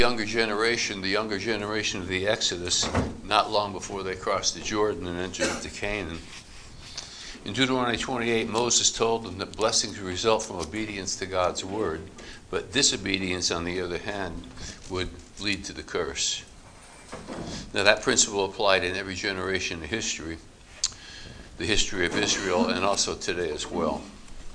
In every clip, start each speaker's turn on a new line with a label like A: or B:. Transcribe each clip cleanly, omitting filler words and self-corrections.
A: The younger generation of the Exodus, not long before they crossed the Jordan and entered into Canaan. In Deuteronomy 28, Moses told them that blessings would result from obedience to God's word, but disobedience, on the other hand, would lead to the curse. Now, that principle applied in every generation of history, the history of Israel, and also today as well.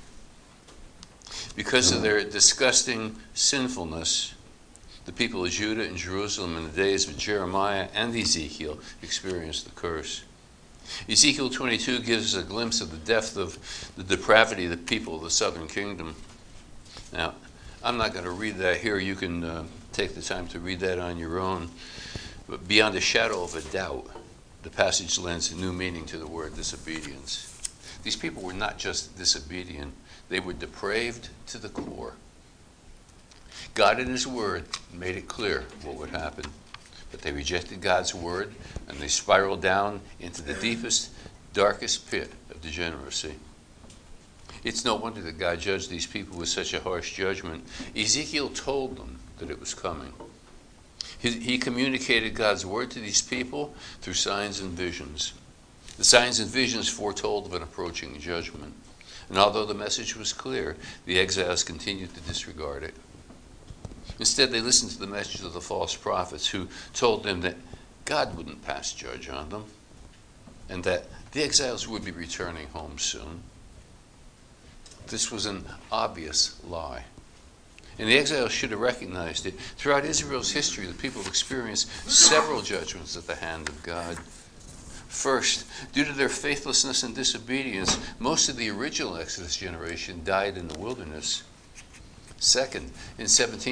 A: Because of their disgusting sinfulness, the people of Judah and Jerusalem in the days of Jeremiah and Ezekiel experienced the curse. Ezekiel 22 gives us a glimpse of the depth of the depravity of the people of the southern kingdom. Now, I'm not going to read that here. You can take the time to read that on your own. But beyond a shadow of a doubt, the passage lends a new meaning to the word disobedience. These people were not just disobedient, they were depraved to the core. God in his word made it clear what would happen. But they rejected God's word, and they spiraled down into the deepest, darkest pit of degeneracy. It's no wonder that God judged these people with such a harsh judgment. Ezekiel told them that it was coming. He communicated God's word to these people through signs and visions. The signs and visions foretold of an approaching judgment. And although the message was clear, the exiles continued to disregard it. Instead, they listened to the message of the false prophets who told them that God wouldn't pass judge on them and that the exiles would be returning home soon. This was an obvious lie. And the exiles should have recognized it. Throughout Israel's history, the people have experienced several judgments at the hand of God. First, due to their faithlessness and disobedience, most of the original Exodus generation died in the wilderness. Second, in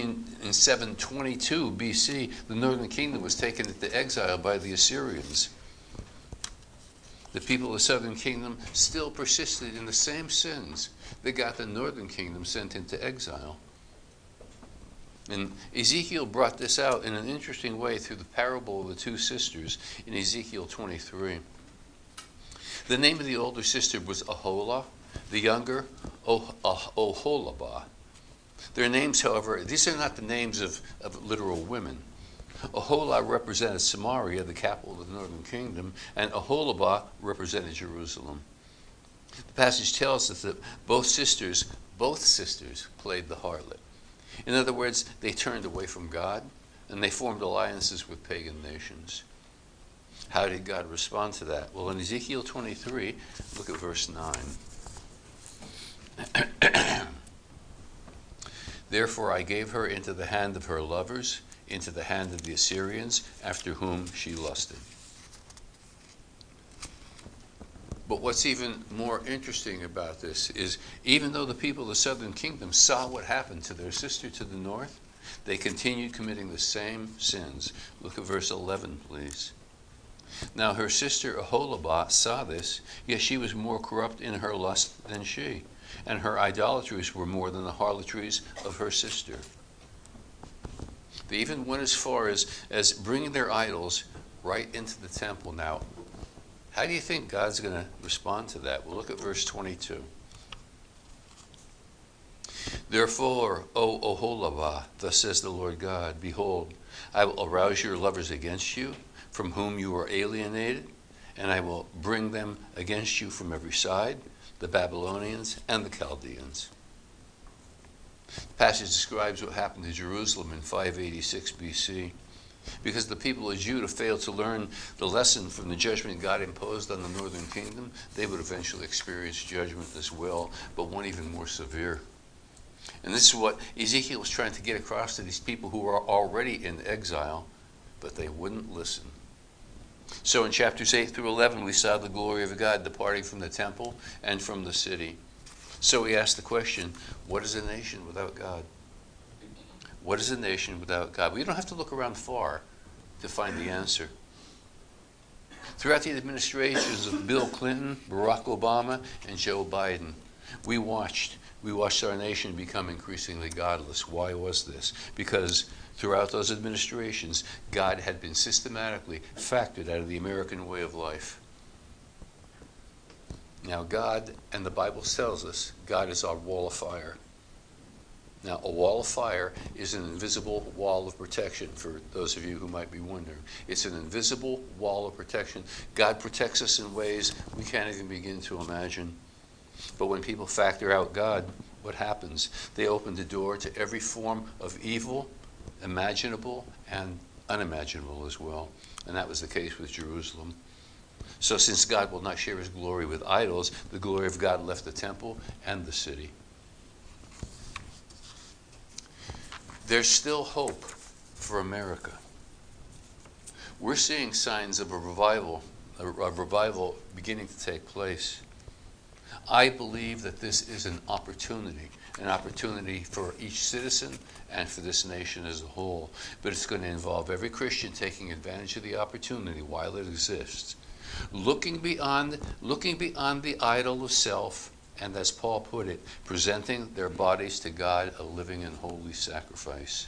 A: 722 BC, the northern kingdom was taken into exile by the Assyrians. The people of the southern kingdom still persisted in the same sins that got the northern kingdom sent into exile. And Ezekiel brought this out in an interesting way through the parable of the two sisters in Ezekiel 23. The name of the older sister was Aholah, the younger Oholibah. Their names, however, these are not the names of literal women. Aholah represented Samaria, the capital of the northern kingdom, and Oholibah represented Jerusalem. The passage tells us that both sisters played the harlot. In other words, they turned away from God, and they formed alliances with pagan nations. How did God respond to that? Well, in Ezekiel 23, look at verse 9. Therefore I gave her into the hand of her lovers, into the hand of the Assyrians, after whom she lusted. But what's even more interesting about this is, even though the people of the southern kingdom saw what happened to their sister to the north, they continued committing the same sins. Look at verse 11, please. Now her sister Oholibah saw this, yet she was more corrupt in her lust than she, and her idolatries were more than the harlotries of her sister. They even went as far as bringing their idols right into the temple. Now, how do you think God's going to respond to that? Well, look at verse 22. Therefore, O Oholibah, thus says the Lord God, behold, I will arouse your lovers against you, from whom you are alienated, and I will bring them against you from every side, the Babylonians and the Chaldeans. The passage describes what happened to Jerusalem in 586 BC. Because the people of Judah failed to learn the lesson from the judgment God imposed on the northern kingdom, they would eventually experience judgment as well, but one even more severe. And this is what Ezekiel was trying to get across to these people who were already in exile, but they wouldn't listen. So in chapters 8 through 11, we saw the glory of God departing from the temple and from the city. So we asked the question, what is a nation without God? What is a nation without God? We don't have to look around far to find the answer. Throughout the administrations of Bill Clinton, Barack Obama, and Joe Biden, we watched our nation become increasingly godless. Why was this? Because throughout those administrations, God had been systematically factored out of the American way of life. Now God, and the Bible tells us, God is our wall of fire. Now, a wall of fire is an invisible wall of protection, for those of you who might be wondering. It's an invisible wall of protection. God protects us in ways we can't even begin to imagine. But when people factor out God, what happens? They open the door to every form of evil, imaginable and unimaginable as well. And that was the case with Jerusalem. So since God will not share his glory with idols, the glory of God left the temple and the city. There's still hope for America. We're seeing signs of a revival beginning to take place. I believe that this is an opportunity for each citizen and for this nation as a whole. But it's going to involve every Christian taking advantage of the opportunity while it exists, looking beyond the idol of self, and as Paul put it, presenting their bodies to God a living and holy sacrifice.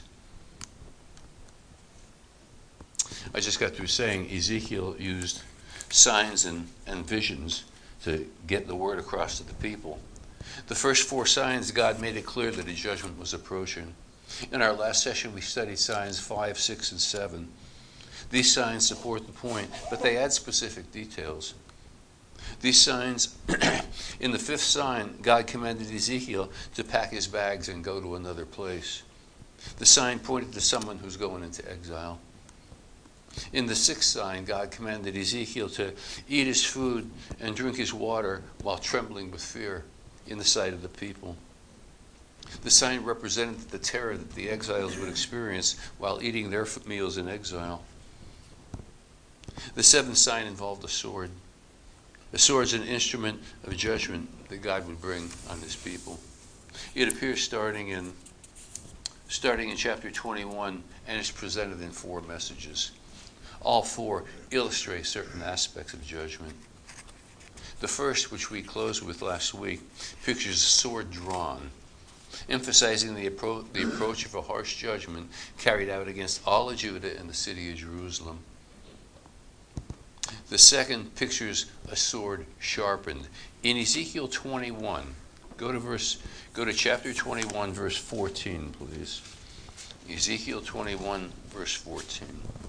A: I just got through saying Ezekiel used signs and visions to get the word across to the people. The first 4 signs, God made it clear that a judgment was approaching. In our last session, we studied signs 5, 6, and 7. These signs support the point, but they add specific details. These signs, in the 5th sign, God commanded Ezekiel to pack his bags and go to another place. The sign pointed to someone who's going into exile. In the 6th sign, God commanded Ezekiel to eat his food and drink his water while trembling with fear in the sight of the people. The sign represented the terror that the exiles would experience while eating their meals in exile. The 7th sign involved a sword. The sword is an instrument of judgment that God would bring on his people. It appears starting in chapter 21, and is presented in 4 messages. All 4 illustrate certain aspects of judgment. The first, which we closed with last week, pictures a sword drawn, emphasizing the approach of a harsh judgment carried out against all of Judah and the city of Jerusalem. The second pictures a sword sharpened. In Ezekiel 21, go to chapter 21, verse 14, please. Ezekiel 21, verse 14.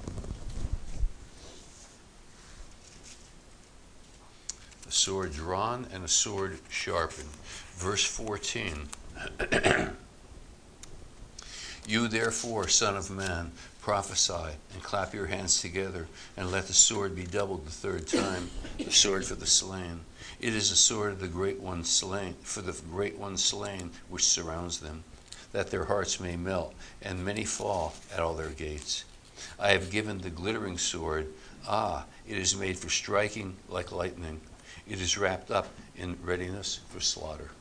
A: A sword drawn and a sword sharpened. Verse 14. You therefore, son of man, prophesy and clap your hands together, and let the sword be doubled the 3rd time, the sword for the slain. It is a sword of the great one slain, for the great one slain which surrounds them, that their hearts may melt, and many fall at all their gates. I have given the glittering sword, it is made for striking like lightning. It is wrapped up in readiness for slaughter.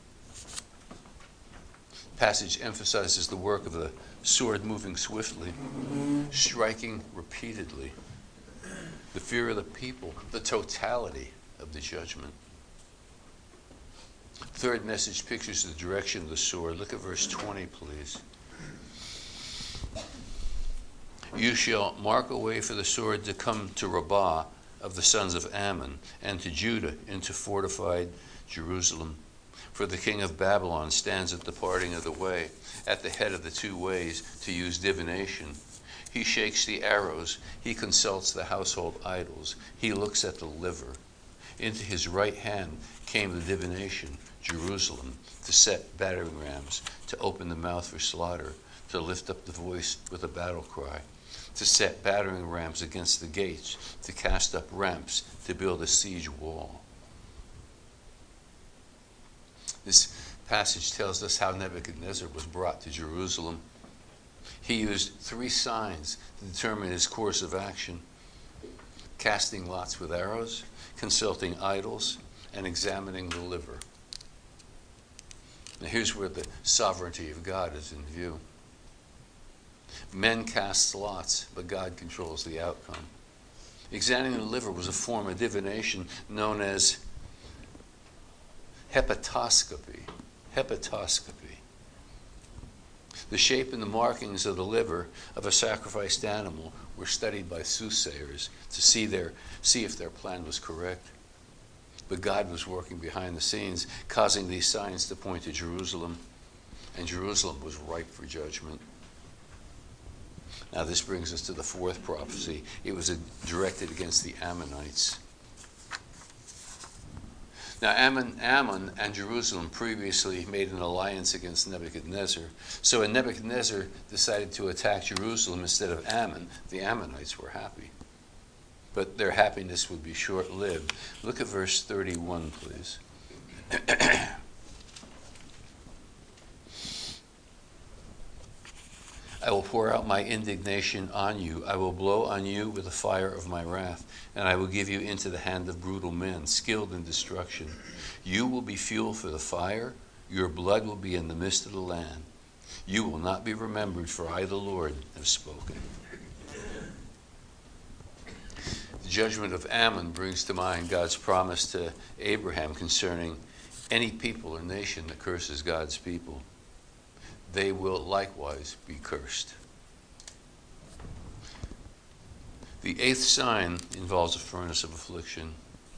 A: Passage emphasizes the work of the sword moving swiftly, striking repeatedly, the fear of the people, the totality of the judgment. 3rd message pictures the direction of the sword. Look at verse 20, please. You shall mark a way for the sword to come to Rabbah of the sons of Ammon, and to Judah into fortified Jerusalem. For the king of Babylon stands at the parting of the way, at the head of the 2 ways, to use divination. He shakes the arrows. He consults the household idols. He looks at the liver. Into his right hand came the divination, Jerusalem, to set battering rams, to open the mouth for slaughter, to lift up the voice with a battle cry, to set battering rams against the gates, to cast up ramps, to build a siege wall. This passage tells us how Nebuchadnezzar was brought to Jerusalem. He used 3 signs to determine his course of action: casting lots with arrows, consulting idols, and examining the liver. Now here's where the sovereignty of God is in view. Men cast lots, but God controls the outcome. Examining the liver was a form of divination known as hepatoscopy. The shape and the markings of the liver of a sacrificed animal were studied by soothsayers to see if their plan was correct. But God was working behind the scenes, causing these signs to point to Jerusalem. and Jerusalem was ripe for judgment. Now this brings us to the fourth prophecy. It was directed against the Ammonites. Now Ammon and Jerusalem previously made an alliance against Nebuchadnezzar. So when Nebuchadnezzar decided to attack Jerusalem instead of Ammon, the Ammonites were happy. But their happiness would be short-lived. Look at verse 31, please. I will pour out my indignation on you. I will blow on you with the fire of my wrath, and I will give you into the hand of brutal men, skilled in destruction. You will be fuel for the fire. Your blood will be in the midst of the land. You will not be remembered, for I, the Lord, have spoken. The judgment of Ammon brings to mind God's promise to Abraham concerning any people or nation that curses God's people. They will likewise be cursed. The eighth sign involves a furnace of affliction.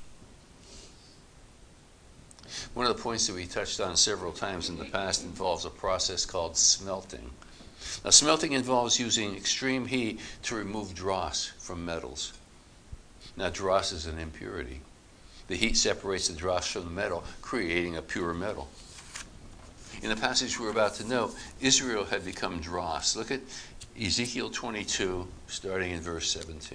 A: One of the points that we touched on several times in the past involves a process called smelting. Now, smelting involves using extreme heat to remove dross from metals. Now, dross is an impurity. The heat separates the dross from the metal, creating a pure metal. In the passage we're about to note, Israel had become dross. Look at Ezekiel 22, starting in verse 17.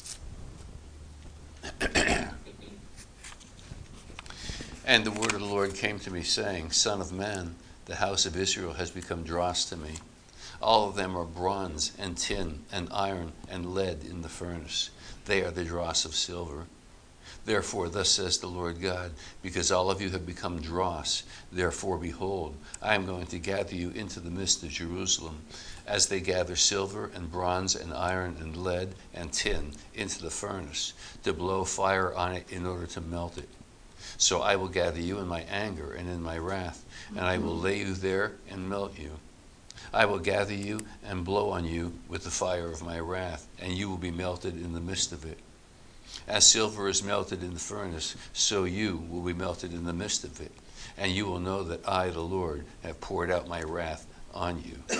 A: And the word of the Lord came to me, saying, Son of man, the house of Israel has become dross to me. All of them are bronze and tin and iron and lead in the furnace. They are the dross of silver. Therefore, thus says the Lord God, because all of you have become dross, therefore, behold, I am going to gather you into the midst of Jerusalem, as they gather silver and bronze and iron and lead and tin into the furnace, to blow fire on it in order to melt it. So I will gather you in my anger and in my wrath, and I will lay you there and melt you. I will gather you and blow on you with the fire of my wrath, and you will be melted in the midst of it. As silver is melted in the furnace, so you will be melted in the midst of it. And you will know that I, the Lord, have poured out my wrath on you.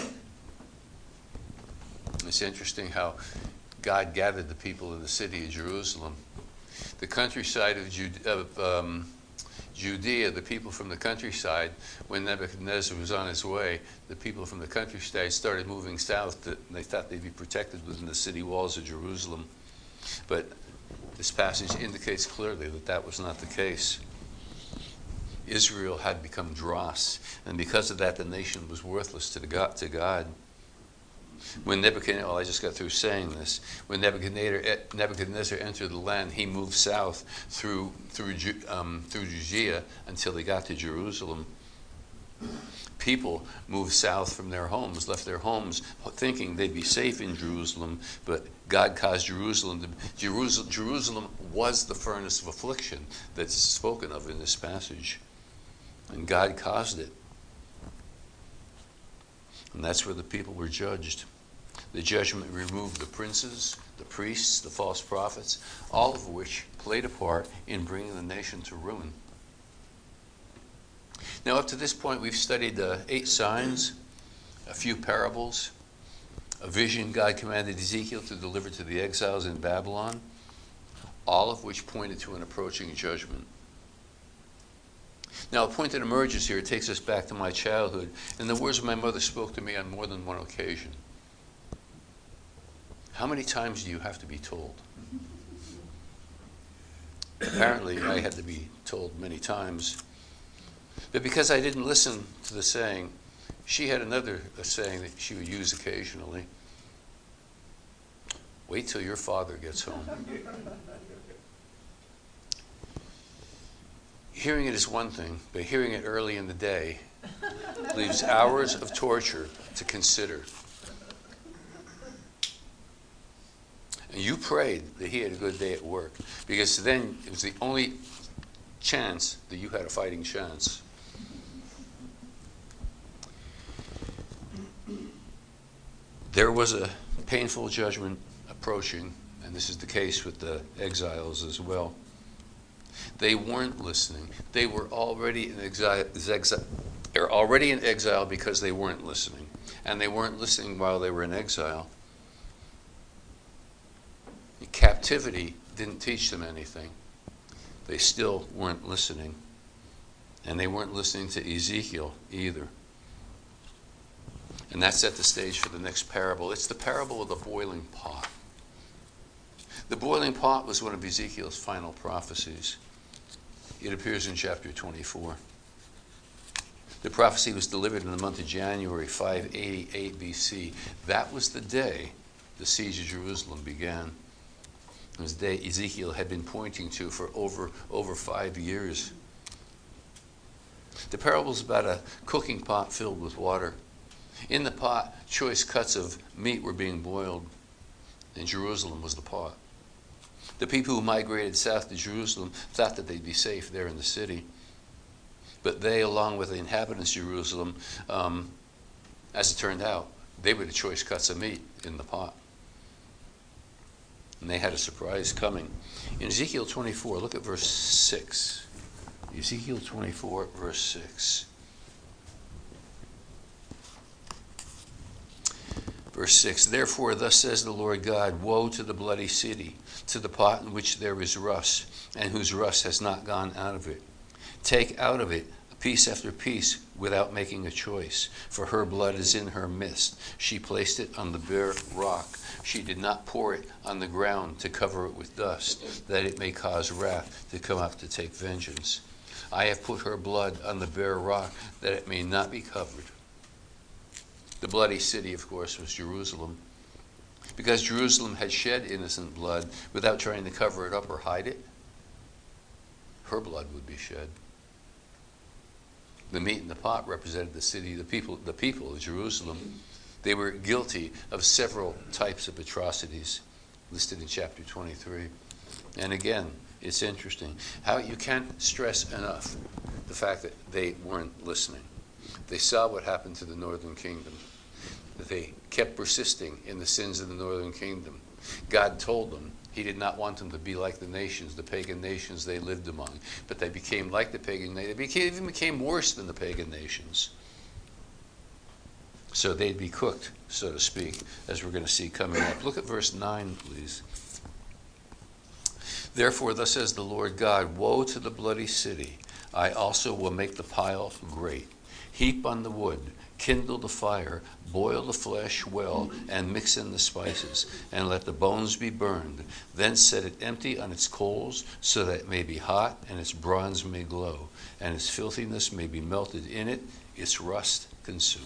A: It's interesting how God gathered the people in the city of Jerusalem. The countryside of Judea, the people from the countryside, when Nebuchadnezzar was on his way, the people from the countryside started moving south. They thought they'd be protected within the city walls of Jerusalem. But this passage indicates clearly that that was not the case. Israel had become dross, and because of that, the nation was worthless to God. When Nebuchadnezzar, I just got through saying this, when Nebuchadnezzar entered the land, he moved south through Judea until he got to Jerusalem. People moved south from their homes, left their homes thinking they'd be safe in Jerusalem, but God caused Jerusalem was the furnace of affliction that's spoken of in this passage. And God caused it. And that's where the people were judged. The judgment removed the princes, the priests, the false prophets, all of which played a part in bringing the nation to ruin. Now, up to this point, we've studied 8 signs, a few parables, a vision God commanded Ezekiel to deliver to the exiles in Babylon, all of which pointed to an approaching judgment. Now, a point that emerges here takes us back to my childhood, and the words of my mother spoke to me on more than one occasion. How many times do you have to be told? Apparently, I had to be told many times. But because I didn't listen to the saying, she had another saying that she would use occasionally. Wait till your father gets home. Hearing it is one thing, but hearing it early in the day leaves hours of torture to consider. And you prayed that he had a good day at work, because then it was the only chance that you had a fighting chance. There was a painful judgment approaching, and this is the case with the exiles as well. They weren't listening. They were already in exile They're already in exile because they weren't listening. And they weren't listening while they were in exile. Captivity didn't teach them anything. They still weren't listening. And they weren't listening to Ezekiel either. And that set the stage for the next parable. It's the parable of the boiling pot. The boiling pot was one of Ezekiel's final prophecies. It appears in chapter 24. The prophecy was delivered in the month of January, 588 BC. That was the day the siege of Jerusalem began. It was the day Ezekiel had been pointing to for over 5 years. The parable is about a cooking pot filled with water. In the pot, choice cuts of meat were being boiled, and Jerusalem was the pot. The people who migrated south to Jerusalem thought that they'd be safe there in the city. But they, along with the inhabitants of Jerusalem, as it turned out, they were the choice cuts of meat in the pot. And they had a surprise coming. In Ezekiel 24, look at verse 6. Ezekiel 24, verse 6. Verse 6, therefore thus says the Lord God, woe to the bloody city, to the pot in which there is rust, and whose rust has not gone out of it. Take out of it piece after piece without making a choice, for her blood is in her midst. She placed it on the bare rock. She did not pour it on the ground to cover it with dust, that it may cause wrath to come up to take vengeance. I have put her blood on the bare rock, that it may not be covered. The bloody city, of course, was Jerusalem. Because Jerusalem had shed innocent blood without trying to cover it up or hide it, her blood would be shed. The meat in the pot represented the city, the people of Jerusalem. They were guilty of several types of atrocities listed in chapter 23. And again, it's interesting how you can't stress enough the fact that they weren't listening. They saw what happened to the northern kingdom. That they kept persisting in the sins of the northern kingdom. God told them he did not want them to be like the nations, the pagan nations they lived among. But they became like the pagan nations. They even became worse than the pagan nations. So they'd be cooked, so to speak, as we're going to see coming up. Look at verse 9, please. Therefore, thus says the Lord God, woe to the bloody city. I also will make the pile great. Heap on the wood, kindle the fire, boil the flesh well, and mix in the spices, and let the bones be burned. Then set it empty on its coals, so that it may be hot, and its bronze may glow, and its filthiness may be melted in it, its rust consumed.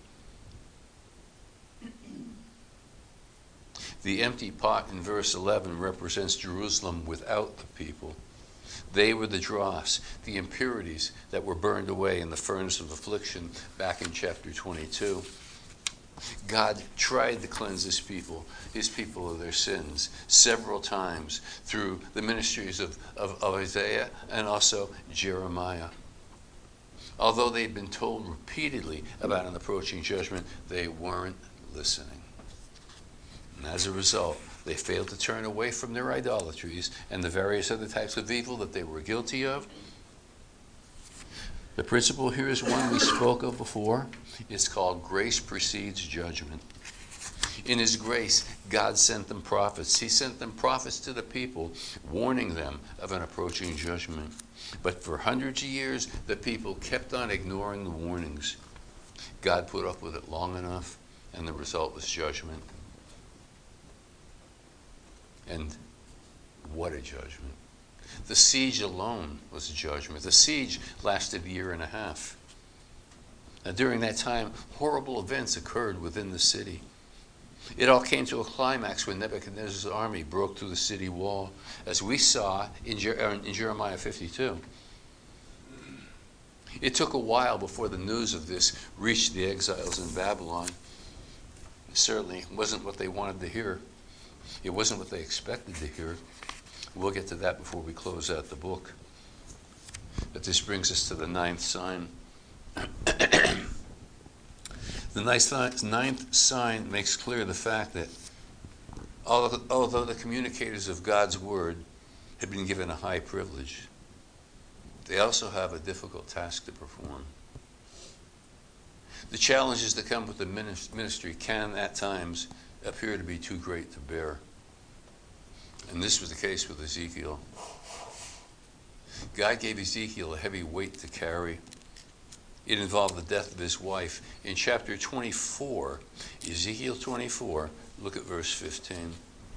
A: The empty pot in verse 11 represents Jerusalem without the people. They were the dross, the impurities that were burned away in the furnace of affliction back in chapter 22. God tried to cleanse his people of their sins several times through the ministries of Isaiah and also Jeremiah. Although they'd been told repeatedly about an approaching judgment, they weren't listening. And as a result, they failed to turn away from their idolatries and the various other types of evil that they were guilty of. The principle here is one we spoke of before. It's called grace precedes judgment. In his grace, God sent them prophets. He sent them prophets to the people, warning them of an approaching judgment. But for hundreds of years, the people kept on ignoring the warnings. God put up with it long enough, and the result was judgment. And what a judgment. The siege alone was a judgment. The siege lasted a year and a half. Now, during that time, horrible events occurred within the city. It all came to a climax when Nebuchadnezzar's army broke through the city wall, as we saw in Jeremiah 52. It took a while before the news of this reached the exiles in Babylon. It certainly wasn't what they wanted to hear. It wasn't what they expected to hear. We'll get to that before we close out the book. But this brings us to the ninth sign. The ninth sign makes clear the fact that although the communicators of God's word had been given a high privilege, they also have a difficult task to perform. The challenges that come with the ministry can at times appear to be too great to bear. And this was the case with Ezekiel. God gave Ezekiel a heavy weight to carry. It involved the death of his wife. In chapter 24, Ezekiel 24, look at verse 15.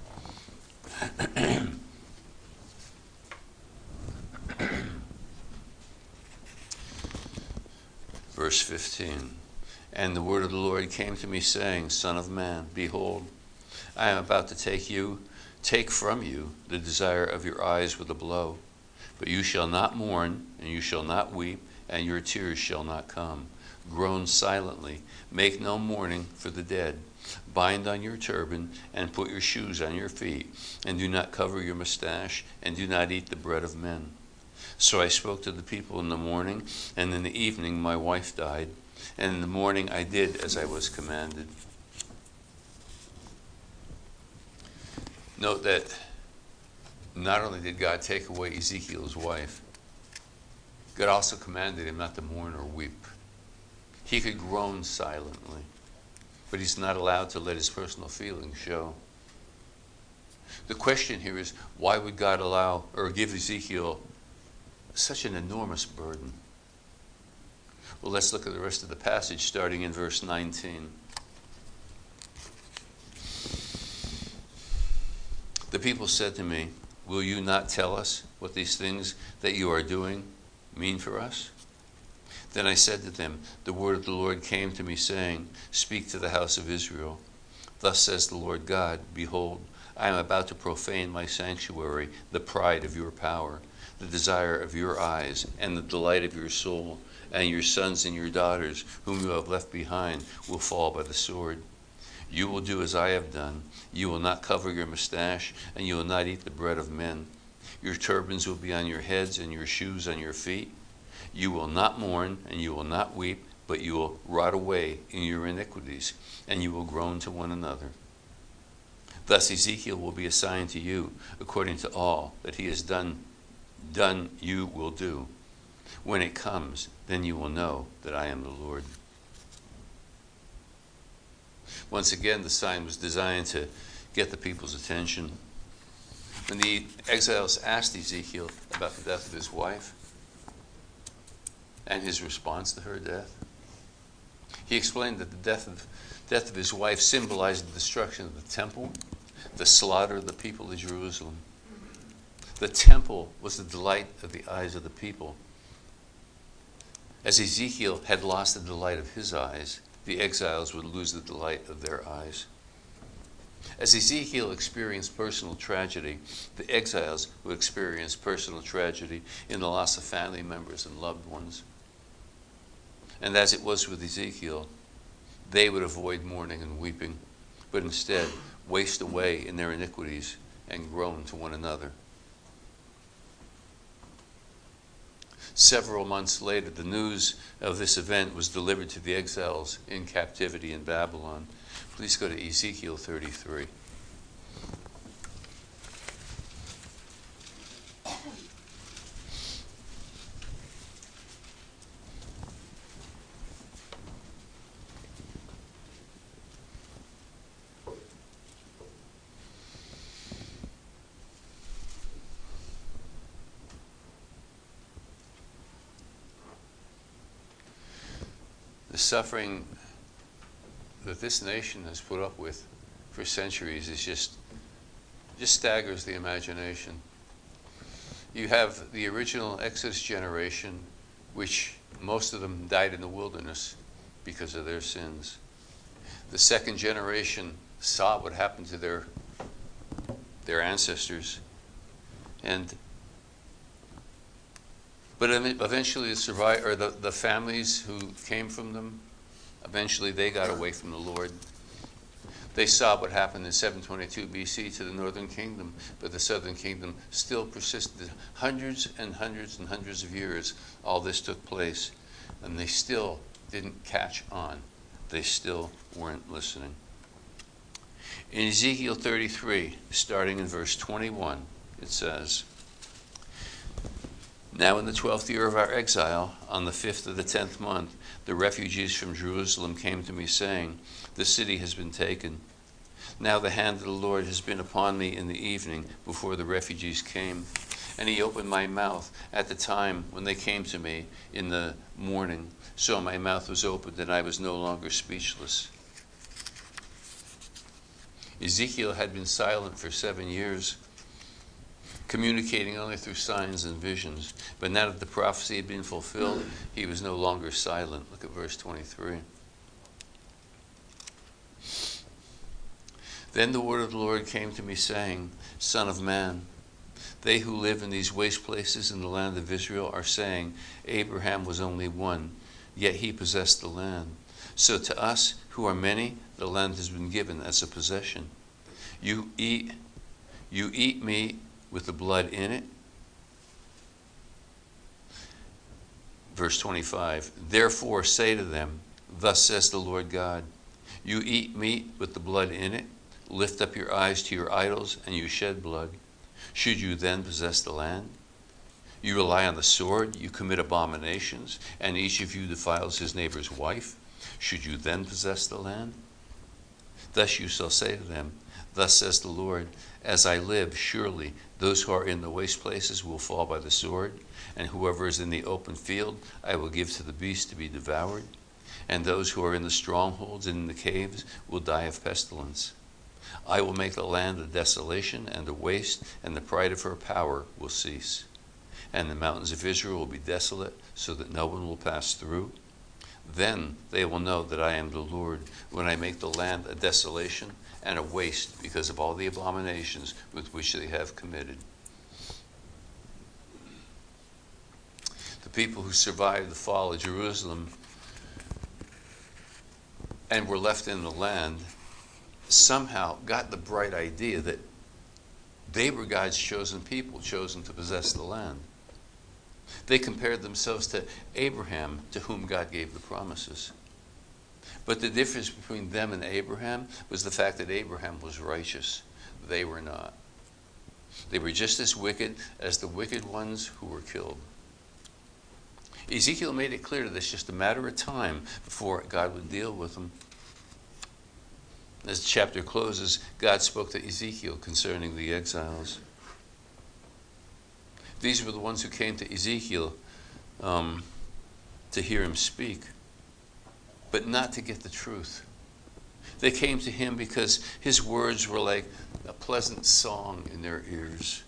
A: Verse 15. And the word of the Lord came to me, saying, Son of man, behold, I am about to take from you the desire of your eyes with a blow. But you shall not mourn, and you shall not weep, and your tears shall not come. Groan silently, make no mourning for the dead. Bind on your turban, and put your shoes on your feet, and do not cover your mustache, and do not eat the bread of men. So I spoke to the people in the morning, and in the evening my wife died, and in the morning I did as I was commanded. Note that not only did God take away Ezekiel's wife, God also commanded him not to mourn or weep. He could groan silently, but he's not allowed to let his personal feelings show. The question here is, why would God allow or give Ezekiel such an enormous burden? Well, let's look at the rest of the passage, starting in verse 19. The people said to me, will you not tell us what these things that you are doing mean for us? Then I said to them, the word of the Lord came to me, saying, speak to the house of Israel. Thus says the Lord God, behold, I am about to profane my sanctuary, the pride of your power, the desire of your eyes, and the delight of your soul, and your sons and your daughters, whom you have left behind, will fall by the sword. You will do as I have done. You will not cover your mustache, and you will not eat the bread of men. Your turbans will be on your heads, and your shoes on your feet. You will not mourn, and you will not weep, but you will rot away in your iniquities, and you will groan to one another. Thus Ezekiel will be assigned to you, according to all that he has done you will do. When it comes, then you will know that I am the Lord. Once again, the sign was designed to get the people's attention. When the exiles asked Ezekiel about the death of his wife and his response to her death, he explained that the death of his wife symbolized the destruction of the temple, the slaughter of the people of Jerusalem. The temple was the delight of the eyes of the people. As Ezekiel had lost the delight of his eyes, the exiles would lose the delight of their eyes. As Ezekiel experienced personal tragedy, the exiles would experience personal tragedy in the loss of family members and loved ones. And as it was with Ezekiel, they would avoid mourning and weeping, but instead waste away in their iniquities and groan to one another. Several months later, the news of this event was delivered to the exiles in captivity in Babylon. Please go to Ezekiel 33. The suffering that this nation has put up with for centuries is just staggers the imagination. You have the original Exodus generation, which most of them died in the wilderness because of their sins. The second generation saw what happened to their ancestors, but eventually the families who came from them, eventually they got away from the Lord. They saw what happened in 722 BC to the northern kingdom, but the southern kingdom still persisted. Hundreds and hundreds and hundreds of years all this took place, and they still didn't catch on. They still weren't listening. In Ezekiel 33, starting in verse 21, it says, Now in the 12th year of our exile, on the 5th of the 10th month, the refugees from Jerusalem came to me, saying, "The city has been taken." Now the hand of the Lord has been upon me in the evening before the refugees came, and he opened my mouth at the time when they came to me in the morning. So my mouth was opened, and I was no longer speechless. Ezekiel had been silent for 7 years, communicating only through signs and visions. But now that the prophecy had been fulfilled, he was no longer silent. Look at verse 23. Then the word of the Lord came to me, saying, "Son of man, they who live in these waste places in the land of Israel are saying, Abraham was only one, yet he possessed the land. So to us who are many, the land has been given as a possession. You eat meat with the blood in it." Verse 25, "Therefore say to them, thus says the Lord God, you eat meat with the blood in it, lift up your eyes to your idols, and you shed blood. Should you then possess the land? You rely on the sword, you commit abominations, and each of you defiles his neighbor's wife. Should you then possess the land? Thus you shall say to them, thus says the Lord, as I live, surely those who are in the waste places will fall by the sword, and whoever is in the open field I will give to the beast to be devoured, and those who are in the strongholds and in the caves will die of pestilence. I will make the land a desolation and a waste, and the pride of her power will cease. And the mountains of Israel will be desolate, so that no one will pass through. Then they will know that I am the Lord, when I make the land a desolation and a waste because of all the abominations with which they have committed." The people who survived the fall of Jerusalem and were left in the land somehow got the bright idea that they were God's chosen people, chosen to possess the land. They compared themselves to Abraham, to whom God gave the promises. But the difference between them and Abraham was the fact that Abraham was righteous. They were not. They were just as wicked as the wicked ones who were killed. Ezekiel made it clear that it's just a matter of time before God would deal with them. As the chapter closes, God spoke to Ezekiel concerning the exiles. These were the ones who came to Ezekiel to hear him speak, but not to get the truth. They came to him because his words were like a pleasant song in their ears.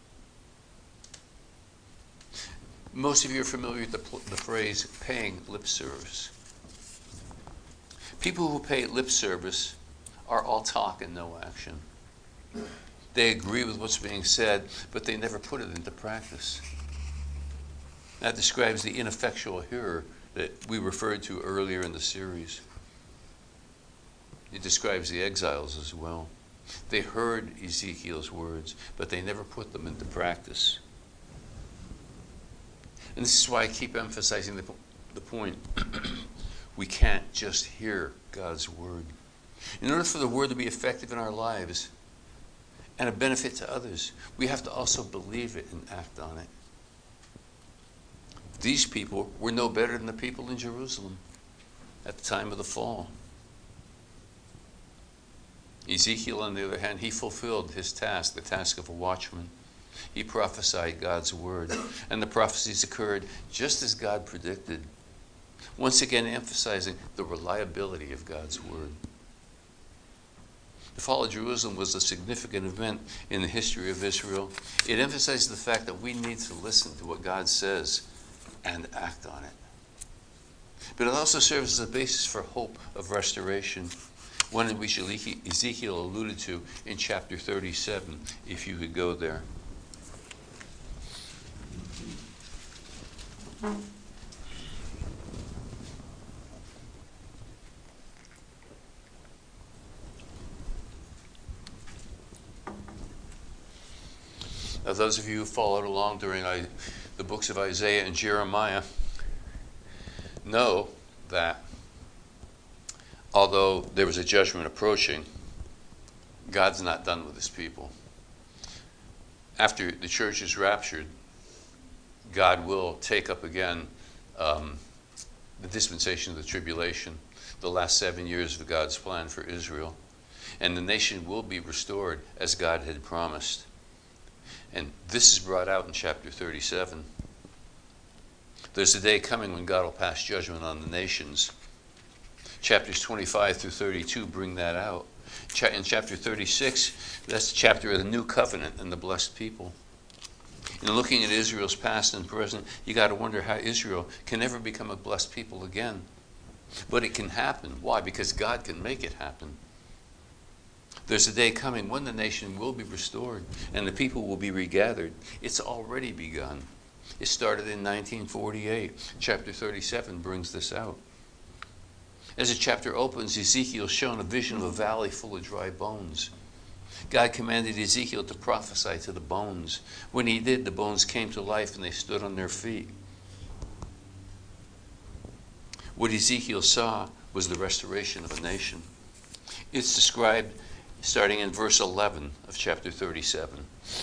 A: Most of you are familiar with the phrase paying lip service. People who pay lip service are all talk and no action. They agree with what's being said, but they never put it into practice. That describes the ineffectual hearer that we referred to earlier in the series. It describes the exiles as well. They heard Ezekiel's words, but they never put them into practice. And this is why I keep emphasizing the point. We can't just hear God's word. In order for the word to be effective in our lives and a benefit to others, we have to also believe it and act on it. These people were no better than the people in Jerusalem at the time of the fall. Ezekiel, on the other hand, he fulfilled his task, the task of a watchman. He prophesied God's word, and the prophecies occurred just as God predicted, once again emphasizing the reliability of God's word. The fall of Jerusalem was a significant event in the history of Israel. It emphasized the fact that we need to listen to what God says and act on it. But it also serves as a basis for hope of restoration, one in which Ezekiel alluded to in chapter 37, if you could go there. Now, those of you who followed along during the books of Isaiah and Jeremiah know that although there was a judgment approaching, God's not done with his people. After the church is raptured, God will take up again the dispensation of the tribulation, the last 7 years of God's plan for Israel. And the nation will be restored as God had promised. And this is brought out in chapter 37. There's a day coming when God will pass judgment on the nations. Chapters 25 through 32 bring that out. In chapter 36, that's the chapter of the new covenant and the blessed people. And looking at Israel's past and present, you got to wonder how Israel can ever become a blessed people again. But it can happen. Why? Because God can make it happen. There's a day coming when the nation will be restored and the people will be regathered. It's already begun. It started in 1948. Chapter 37 brings this out. As the chapter opens, Ezekiel's shown a vision of a valley full of dry bones. God commanded Ezekiel to prophesy to the bones. When he did, the bones came to life and they stood on their feet. What Ezekiel saw was the restoration of a nation. It's described starting in verse 11 of chapter 37.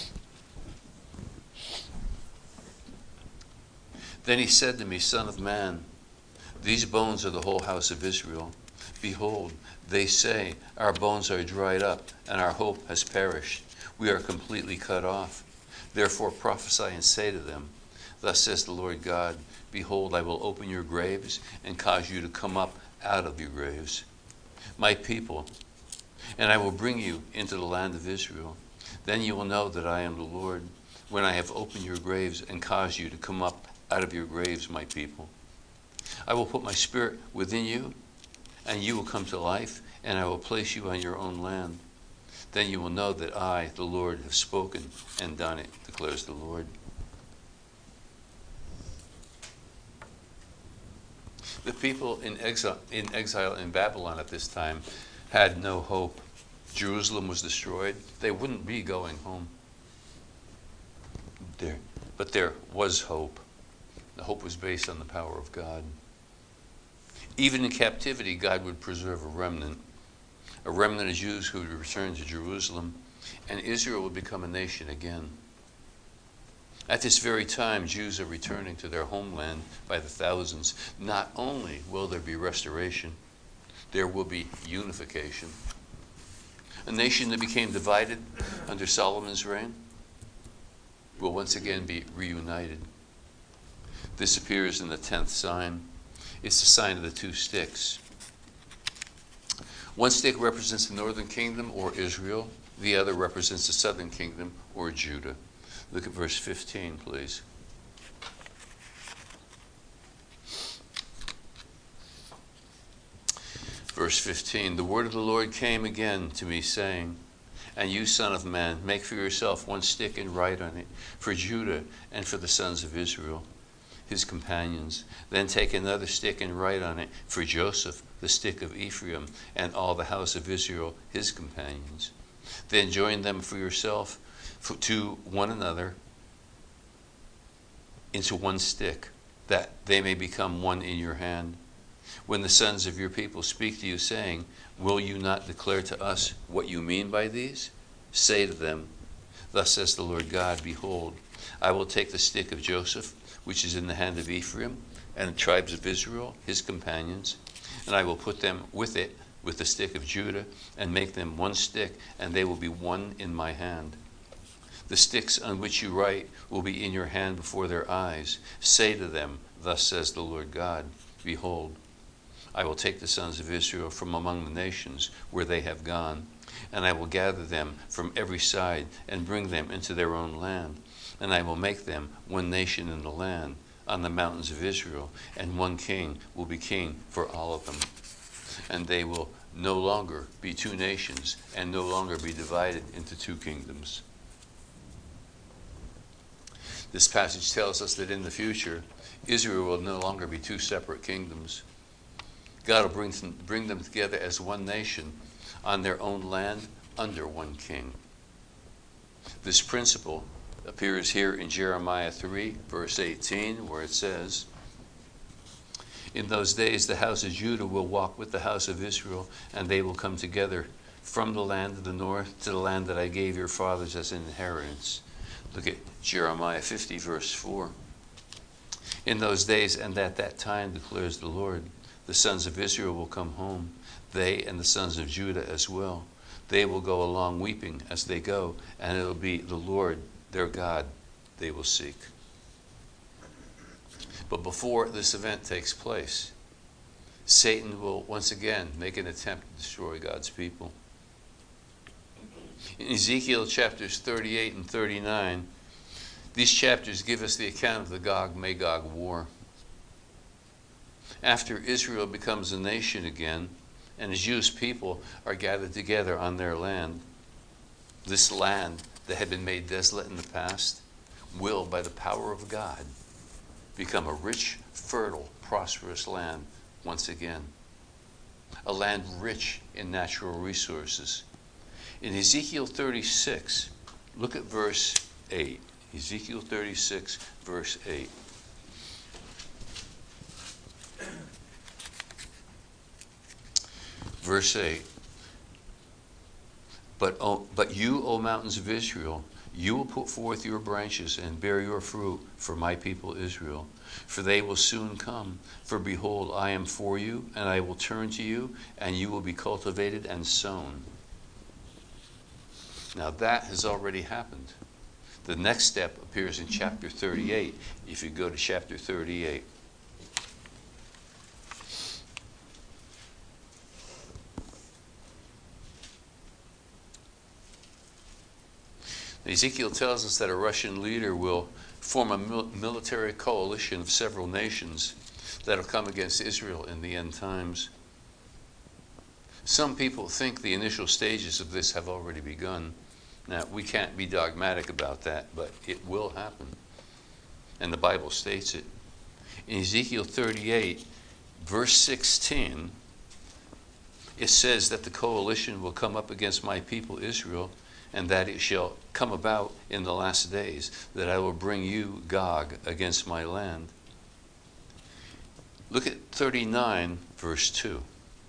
A: Then he said to me, Son of man, these bones are the whole house of Israel. Behold, they say, our bones are dried up, and our hope has perished. We are completely cut off. Therefore prophesy and say to them, Thus says the Lord God, Behold, I will open your graves and cause you to come up out of your graves, my people, and I will bring you into the land of Israel. Then you will know that I am the Lord, when I have opened your graves and caused you to come up out of your graves, my people. I will put my spirit within you, and you will come to life, and I will place you on your own land. Then you will know that I, the Lord, have spoken and done it, declares the Lord. The people in exile in Babylon at this time had no hope. Jerusalem was destroyed. They wouldn't be going home. But there was hope. The hope was based on the power of God. Even in captivity, God would preserve a remnant of Jews who would return to Jerusalem, and Israel would become a nation again. At this very time, Jews are returning to their homeland by the thousands. Not only will there be restoration, there will be unification. A nation that became divided under Solomon's reign will once again be reunited. This appears in the 10th sign. It's the sign of the two sticks. One stick represents the northern kingdom, or Israel. The other represents the southern kingdom, or Judah. Look at verse 15, please. Verse 15, the word of the Lord came again to me, saying, And you, son of man, make for yourself one stick and write on it, for Judah and for the sons of Israel, his companions. Then take another stick and write on it, for Joseph, the stick of Ephraim, and all the house of Israel, his companions. Then join them for yourself to one another into one stick, that they may become one in your hand. When the sons of your people speak to you, saying, Will you not declare to us what you mean by these? Say to them, Thus says the Lord God, Behold, I will take the stick of Joseph, which is in the hand of Ephraim, and the tribes of Israel, his companions, and I will put them with it, with the stick of Judah, and make them one stick, and they will be one in my hand. The sticks on which you write will be in your hand before their eyes. Say to them, Thus says the Lord God, Behold, I will take the sons of Israel from among the nations where they have gone, and I will gather them from every side and bring them into their own land. And I will make them one nation in the land, on the mountains of Israel, and one king will be king for all of them. And they will no longer be two nations, and no longer be divided into two kingdoms. This passage tells us that in the future, Israel will no longer be two separate kingdoms. God will bring them together as one nation on their own land under one king. This principle appears here in Jeremiah 3, verse 18, where it says, In those days the house of Judah will walk with the house of Israel, and they will come together from the land of the north to the land that I gave your fathers as an inheritance. Look at Jeremiah 50, verse 4. In those days and at that time, declares the Lord, the sons of Israel will come home, they and the sons of Judah as well. They will go along weeping as they go, and it will be the Lord, their God, they will seek. But before this event takes place, Satan will once again make an attempt to destroy God's people. In Ezekiel chapters 38 and 39, these chapters give us the account of the Gog-Magog war. After Israel becomes a nation again, and the Jewish people are gathered together on their land, this land that had been made desolate in the past will, by the power of God, become a rich, fertile, prosperous land once again. A land rich in natural resources. In Ezekiel 36, look at verse 8. Ezekiel 36, verse 8. Verse 8. But you, O mountains of Israel, you will put forth your branches and bear your fruit for my people Israel. For they will soon come. For behold, I am for you, and I will turn to you, and you will be cultivated and sown. Now that has already happened. The next step appears in chapter 38, if you go to chapter 38. Ezekiel tells us that a Russian leader will form a military coalition of several nations that will come against Israel in the end times. Some people think the initial stages of this have already begun. Now, we can't be dogmatic about that, but it will happen. And the Bible states it. In Ezekiel 38, verse 16, it says that the coalition will come up against my people Israel, and that it shall come about in the last days, that I will bring you, Gog, against my land. Look at 39, verse 2.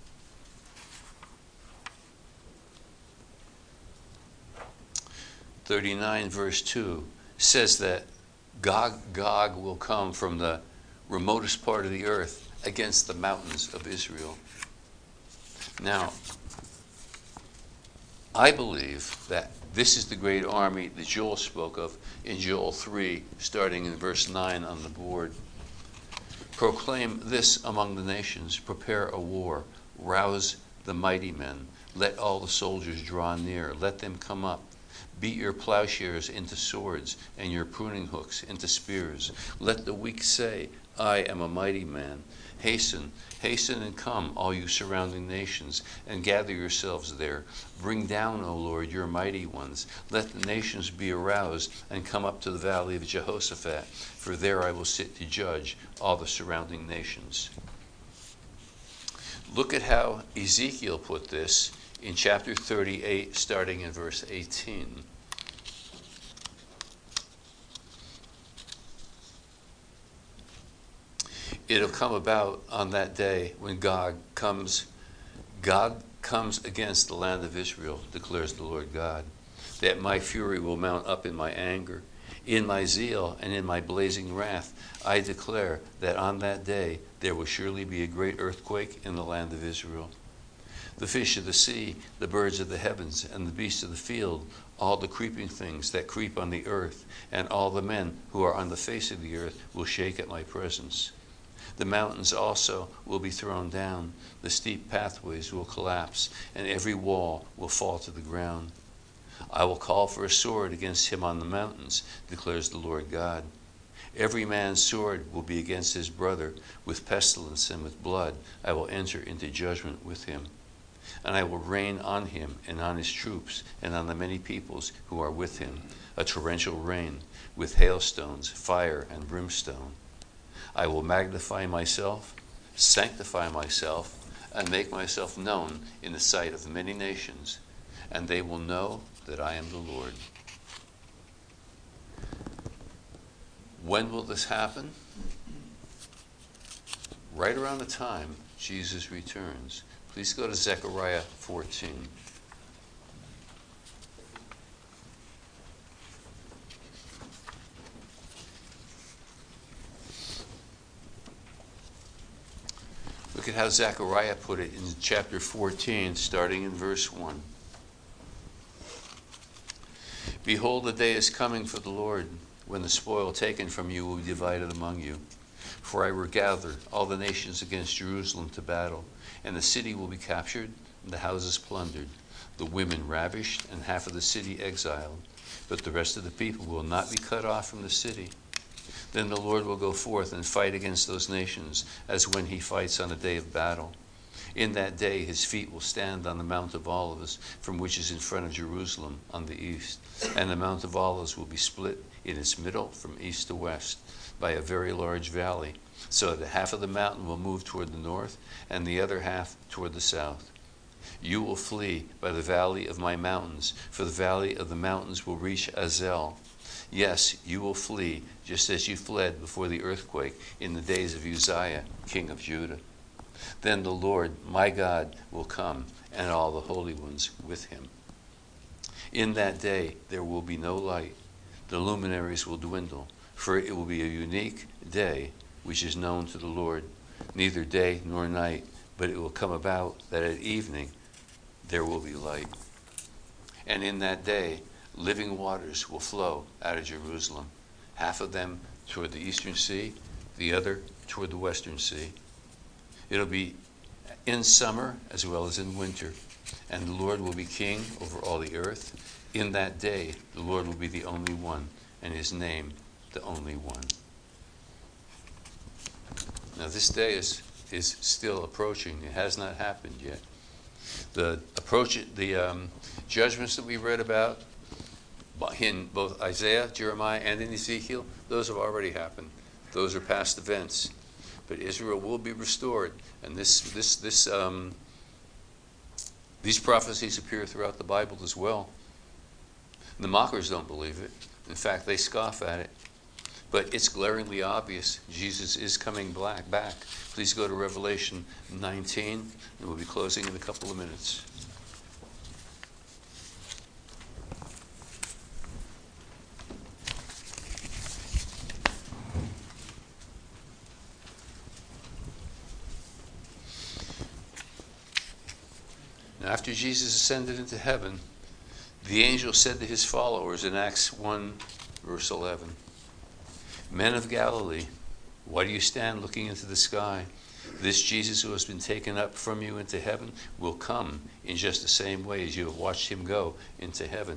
A: Verse 2 says that Gog will come from the remotest part of the earth against the mountains of Israel. Now, I believe that this is the great army that Joel spoke of in Joel 3, starting in verse 9 on the board. Proclaim this among the nations, prepare a war, rouse the mighty men, let all the soldiers draw near, let them come up. Beat your plowshares into swords and your pruning hooks into spears. Let the weak say, I am a mighty man. Hasten, hasten and come, all you surrounding nations, and gather yourselves there. Bring down, O Lord, your mighty ones. Let the nations be aroused and come up to the valley of Jehoshaphat, for there I will sit to judge all the surrounding nations. Look at how Ezekiel put this in chapter 38, starting in verse 18. It'll come about on that day when God comes against the land of Israel, declares the Lord God, that my fury will mount up in my anger. In my zeal and in my blazing wrath, I declare that on that day there will surely be a great earthquake in the land of Israel. The fish of the sea, the birds of the heavens, and the beasts of the field, all the creeping things that creep on the earth, and all the men who are on the face of the earth will shake at my presence. The mountains also will be thrown down, the steep pathways will collapse, and every wall will fall to the ground. I will call for a sword against him on the mountains, declares the Lord God. Every man's sword will be against his brother, with pestilence and with blood I will enter into judgment with him. And I will rain on him and on his troops and on the many peoples who are with him, a torrential rain, with hailstones, fire, and brimstone. I will magnify myself, sanctify myself, and make myself known in the sight of many nations, and they will know that I am the Lord. When will this happen? Right around the time Jesus returns. Please go to Zechariah 14. at how Zechariah put it in chapter 14, starting in verse 1. Behold, the day is coming for the Lord, when the spoil taken from you will be divided among you. For I will gather all the nations against Jerusalem to battle, and the city will be captured, and the houses plundered, the women ravished, and half of the city exiled. But the rest of the people will not be cut off from the city. Then the Lord will go forth and fight against those nations, as when he fights on a day of battle. In that day his feet will stand on the Mount of Olives, from which is in front of Jerusalem on the east. And the Mount of Olives will be split in its middle from east to west by a very large valley, so that half of the mountain will move toward the north, and the other half toward the south. You will flee by the valley of my mountains, for the valley of the mountains will reach Azel. Yes, you will flee, just as you fled before the earthquake in the days of Uzziah, king of Judah. Then the Lord, my God, will come, and all the holy ones with him. In that day there will be no light. The luminaries will dwindle, for it will be a unique day which is known to the Lord, neither day nor night, but it will come about that at evening there will be light. And in that day living waters will flow out of Jerusalem, half of them toward the eastern sea, the other toward the western sea. It'll be in summer as well as in winter, and the Lord will be king over all the earth. In that day, the Lord will be the only one, and his name the only one. Now, this day is still approaching. It has not happened yet. The judgments that we read about in both Isaiah, Jeremiah, and in Ezekiel, those have already happened. Those are past events. But Israel will be restored, and these prophecies appear throughout the Bible as well. The mockers don't believe it. In fact, they scoff at it. But it's glaringly obvious Jesus is coming back. Please go to Revelation 19, and we'll be closing in a couple of minutes. Now, after Jesus ascended into heaven, the angel said to his followers in Acts 1, verse 11, Men of Galilee, why do you stand looking into the sky? This Jesus who has been taken up from you into heaven will come in just the same way as you have watched him go into heaven.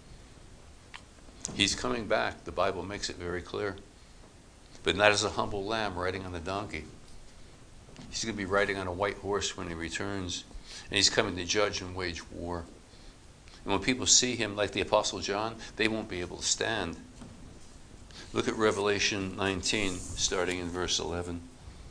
A: He's coming back. The Bible makes it very clear. But not as a humble lamb riding on a donkey. He's going to be riding on a white horse when he returns. And he's coming to judge and wage war. And when people see him, like the Apostle John, they won't be able to stand. Look at Revelation 19, starting in verse 11.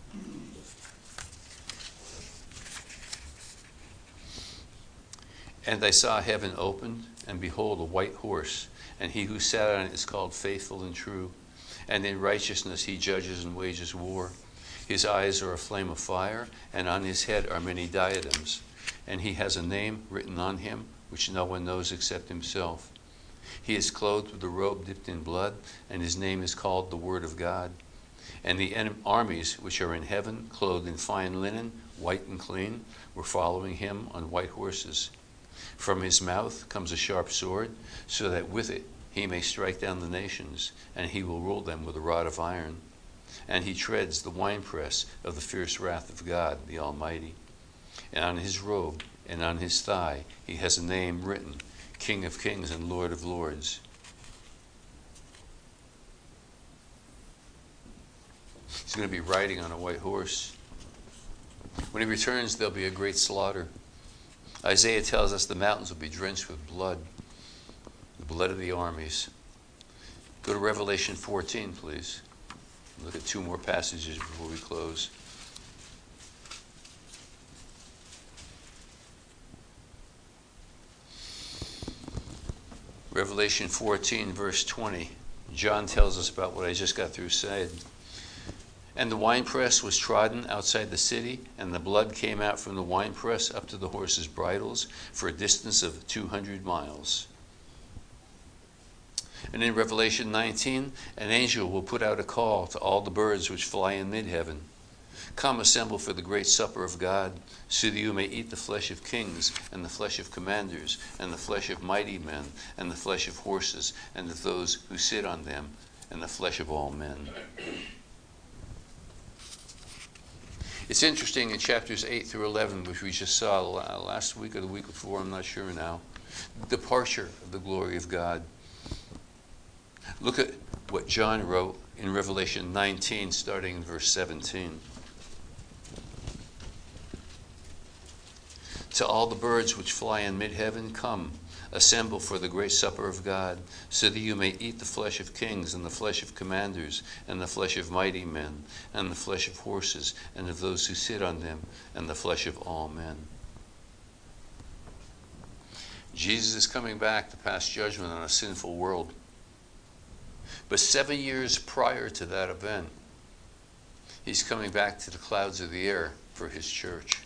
A: And I saw heaven opened, and behold, a white horse, and he who sat on it is called Faithful and True, and in righteousness he judges and wages war. His eyes are a flame of fire, and on his head are many diadems, and he has a name written on him which no one knows except himself. He is clothed with a robe dipped in blood, and his name is called the Word of God. And the armies which are in heaven, clothed in fine linen, white and clean, were following him on white horses. From his mouth comes a sharp sword, so that with it he may strike down the nations, and he will rule them with a rod of iron. And he treads the winepress of the fierce wrath of God, the Almighty. And on his robe and on his thigh he has a name written, King of Kings and Lord of Lords. He's going to be riding on a white horse. When he returns, there'll be a great slaughter. Isaiah tells us the mountains will be drenched with blood, the blood of the armies. Go to Revelation 14, please. Look at two more passages before we close. Revelation 14, verse 20. John tells us about what I just got through saying. And the winepress was trodden outside the city, and the blood came out from the winepress up to the horses' bridles for a distance of 200 miles. And in Revelation 19, an angel will put out a call to all the birds which fly in mid-heaven. Come, assemble for the great supper of God, so that you may eat the flesh of kings, and the flesh of commanders, and the flesh of mighty men, and the flesh of horses, and of those who sit on them, and the flesh of all men. It's interesting in chapters 8 through 11, which we just saw last week or the week before, I'm not sure now, departure of the glory of God. Look at what John wrote in Revelation 19, starting in verse 17. To all the birds which fly in mid-heaven, come, assemble for the great supper of God, so that you may eat the flesh of kings, and the flesh of commanders, and the flesh of mighty men, and the flesh of horses, and of those who sit on them, and the flesh of all men. Jesus is coming back to pass judgment on a sinful world. But 7 years prior to that event, he's coming back to the clouds of the air for his church.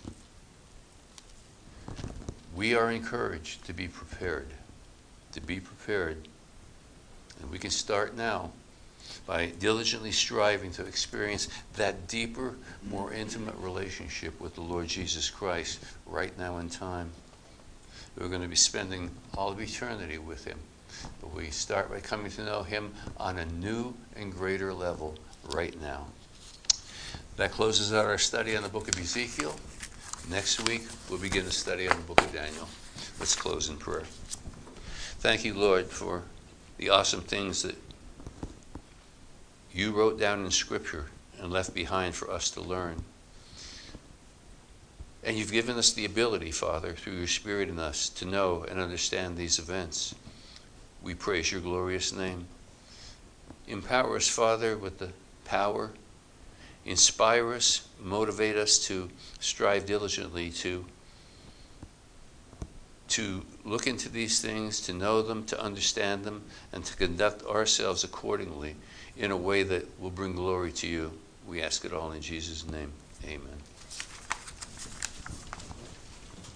A: We are encouraged to be prepared. And we can start now by diligently striving to experience that deeper, more intimate relationship with the Lord Jesus Christ right now in time. We're going to be spending all of eternity with him. But we start by coming to know him on a new and greater level right now. That closes out our study on the book of Ezekiel. Next week, we'll begin a study on the book of Daniel. Let's close in prayer. Thank you, Lord, for the awesome things that you wrote down in Scripture and left behind for us to learn. And you've given us the ability, Father, through your Spirit in us, to know and understand these events. We praise your glorious name. Empower us, Father, with the power. Inspire us, motivate us to strive diligently to look into these things, to know them, to understand them, and to conduct ourselves accordingly in a way that will bring glory to you. We ask it all in Jesus' name. Amen.